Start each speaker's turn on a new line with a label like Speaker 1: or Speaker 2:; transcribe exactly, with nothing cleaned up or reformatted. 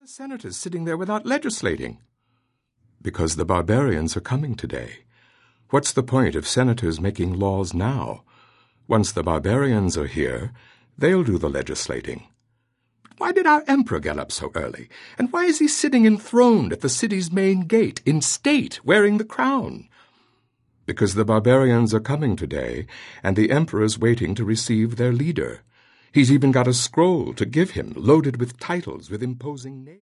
Speaker 1: senators sitting there without legislating? Because the barbarians are coming today. What's the point of senators making laws now? Once the barbarians are here, they'll do the legislating. But why did our emperor get up so early? And why is he sitting enthroned at the city's main gate, in state, wearing the crown? Because the barbarians are coming today, and the emperor's waiting to receive their leader. He's even got a scroll to give him, loaded with titles, with imposing names.